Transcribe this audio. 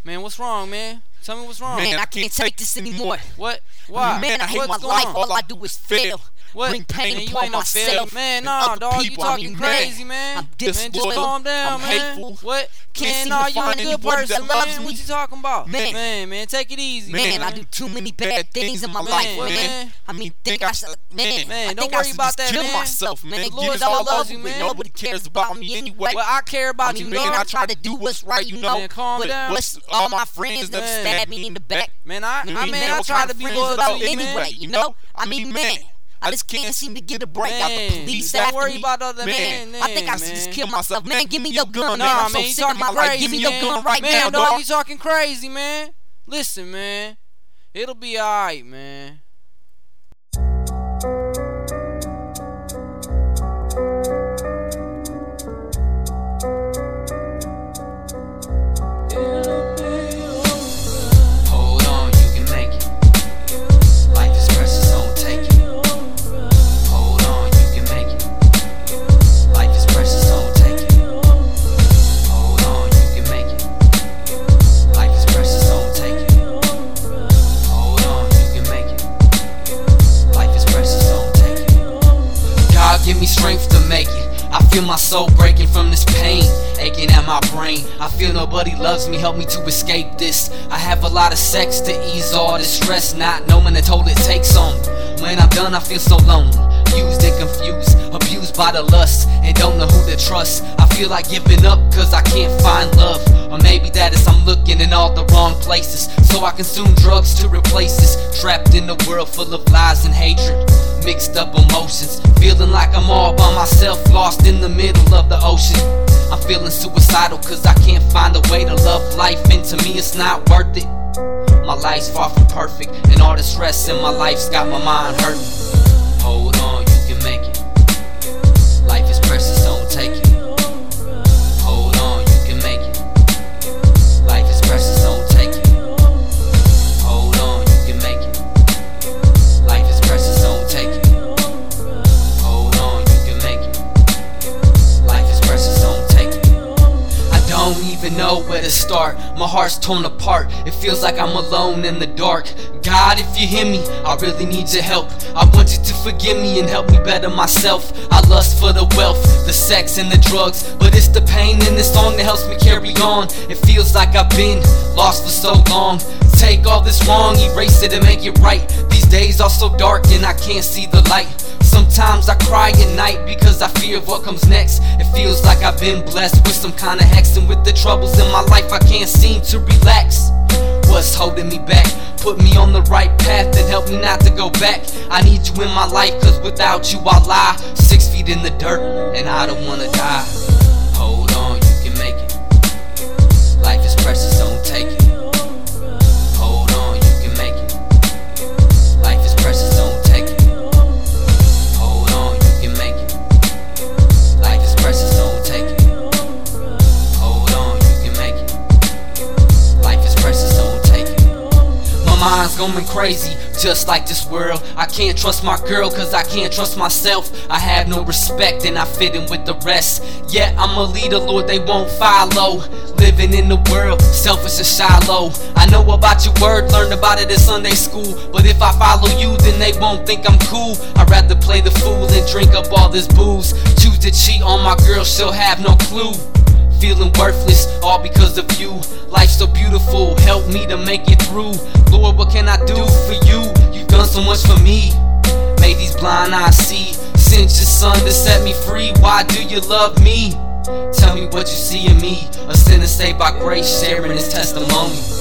Man, what's wrong, man? Tell me what's wrong. Man, I can't take this anymore. What? Why? Man, I hate my life. All I do is fail. What? Bring pain Man, you upon ain't no myself. fail. Man, and nah, other dog. You people. talking crazy, man. I'm Man, disloyal. just calm down, I'm man. hateful. What? Can't Man, seem nah, to you a find good anybody person, that loves man. me. What you talking about? Man. Man, take it easy, Man, I do too many bad things in my life, what, man. I mean, think I should, man. Man, I don't think I worry should about just that, kill man. myself, man. The Get Lord it all loves over you, with. man. Nobody cares about me anyway. Well, I care about you, man, dog. I try to do what's right, you know. Man, calm down. What's all my friends that Man. stab me in the back? Man, I what try kind to of be friends loyal about to you, anyway, man. you know? I mean, man. I just can't seem to get a break out the Man, police don't after worry me. about other man. man, I think I should just man. kill myself. Man, give me your gun, man. Nah, I'm man, so you sick of talking my life. crazy, Give me your man. gun right now, Man, dog. you talking crazy, man. Listen, man. It'll be alright, man. Hold on, you can make it. Life is precious, don't take it. Hold on, you can make it. Life is precious, don't take it. Hold on, you can make it. Life is precious, don't take it. Hold on, you can make it. Life is precious, don't take it. God give me strength to make it. I feel my soul breaking from this pain, aching at my brain. I feel nobody loves me, help me to escape this. I have a lot of sex to ease all the stress, not knowing the toll it takes on me. When I'm done, I feel so lonely, used and confused, abused by the lust, and don't know who to trust. I feel like giving up cause I can't find love. Or maybe that is I'm looking in all the wrong places, so I consume drugs to replace this. Trapped in a world full of lies and hatred, mixed up emotions, feeling like I'm all by myself, lost in the middle of the ocean. I'm feeling suicidal cause I can't find a way to love life, and to me it's not worth it. My life's far from perfect, and all the stress in my life's got my mind hurting. Hold on, you can make it. Life is precious, don't take it. Hold on, you can make it. Life is precious, don't take it. Hold on, you can make it. Life is precious, don't take it. Hold on, you can make it. Life is precious, don't take it. I don't even know where to start. My heart's torn apart. It feels like I'm alone in the dark. God, if you hear me, I really need your help. I want you to forgive me and help me better myself. I lust for the wealth, the sex and the drugs, but it's the pain in this song that helps me carry on. It feels like I've been lost for so long. Take all this wrong, erase it and make it right. These days are so dark and I can't see the light. Sometimes I cry at night because I fear what comes next. It feels like I've been blessed with some kind of hex, and with the troubles in my life I can't seem to relax. What's holding me back? Put me on the right path and help me not to go back. I need you in my life cause without you I'll lie 6 feet in the dirt and I don't wanna die. Hold on, you can make it. Life is precious, don't take it. Hold on, you can make it. Life is precious, don't take it. Hold on, you can make it. Life is precious, don't take it. Hold on, you can make it. Life is precious, don't take it. My mind's going crazy, just like this world. I can't trust my girl cause I can't trust myself. I have no respect and I fit in with the rest. Yet I'm a leader, Lord, they won't follow. Living in the world, selfish and shallow. I know about your word, learned about it in Sunday school, but if I follow you then they won't think I'm cool. I'd rather play the fool and drink up all this booze. Choose to cheat on my girl, she'll have no clue. Feeling worthless, all because of you. Life's so beautiful, help me to make it through. Lord, what can I do for you? You've done so much for me, made these blind eyes see. Sent your son to set me free, why do you love me? Tell me what you see in me, a sinner saved by grace, sharing his testimony.